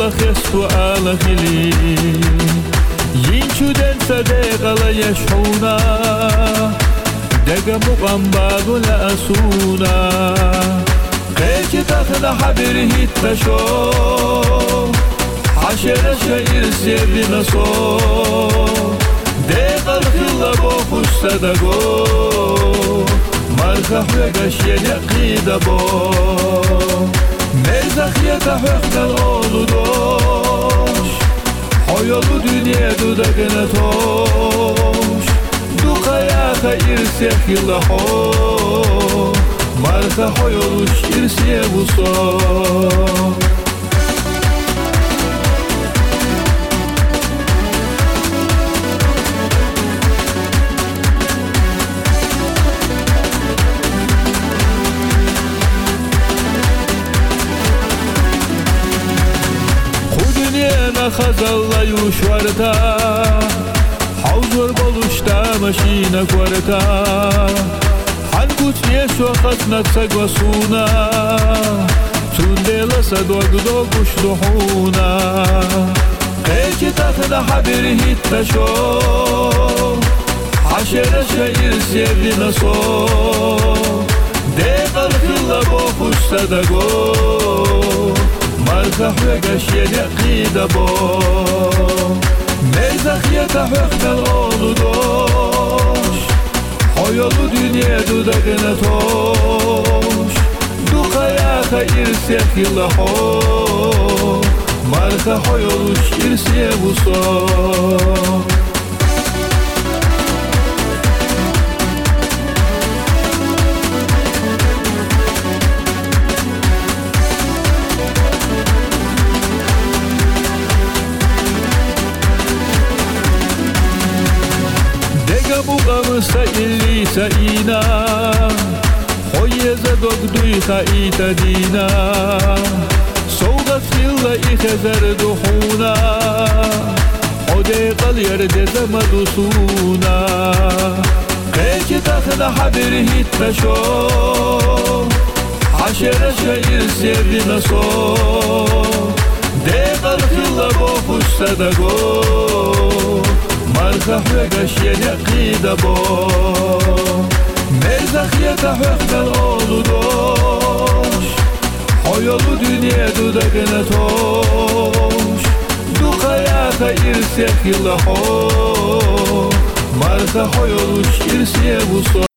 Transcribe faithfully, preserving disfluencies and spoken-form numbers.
يلا خست وآل خلي ينشو دن صديق لا يشحونا دقا مقنباض لا أسونا قيش تخنا حبره التشو حشر شعير سير نصو دقا الخلا بوخش صدقو مرخح وقش يلقيد بو Mezahiyete hökten oğlu doş Hoyolu dünya dudakına toş Dukayaka irsek yılla ho Marka hoyoluş irsiye bu so خزل يشورتا حوزر بلوشتا مشينا كورتا حنكوت يشو خطنا تسقوسونا تنديلا صدوق دوقش لحونا قيش تاخنا حبره التشو حشر شعير سيبلي نصو ديق الخلا بوخش صدقو مرخح وقش يلقيد بو Mezahiyete hökten oğlu doş Hoyolu dünya dudakına toş Dukayaka irsek yılla ho Marka hoyoluş irsiye bu so Muqamsa illi saina Hoyeza dogduy khaita dina Soğat yılla ihezer duhuna Hode qal yerde zamadusuna Qeyki takhna habir hittasho Haşere şair sevdi naso Deqal yılla bokuş sadago مرخح وقش يلقيد بو Mezahiyete hökten oğlu doş Hoyolu dünya dudakına toş Dukayaka irsek yılla ho Marka hoyoluş irsiye bu so